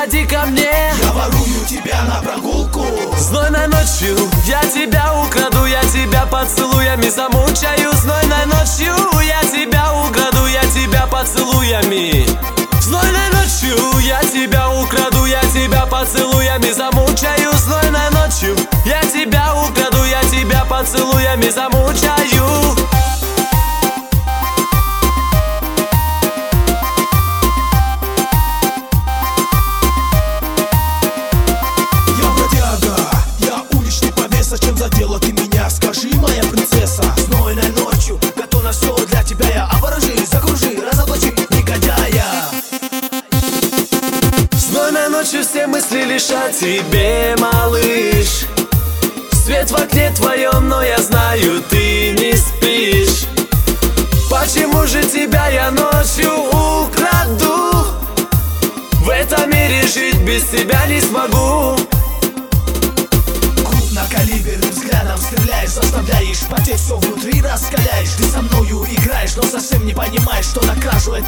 приходи ко мне. Я ворую тебя на прогулку. Знойной ночью я тебя украду, я тебя поцелуями замучаю. Знойной ночью я тебя украду, я тебя поцелуями. Знойной ночью я тебя украду, я тебя поцелуями замучаю. Знойной ночью я тебя украду, я тебя поцелуями замучаю. Зачем задела ты меня? Скажи, моя принцесса. Знойной ночью готов на все для тебя. Я оборожи, закружи, разоблачи негодяя. Знойной ночью все мысли лишь о тебе, малыш. Свет в окне твоем, но я знаю, ты не спишь. Почему же тебя я ночью украду? В этом мире жить без тебя не смогу. Калиберным взглядом стреляешь, заставляешь потеть, все внутри раскаляешь. Ты со мною играешь, но совсем не понимаешь, что на кражу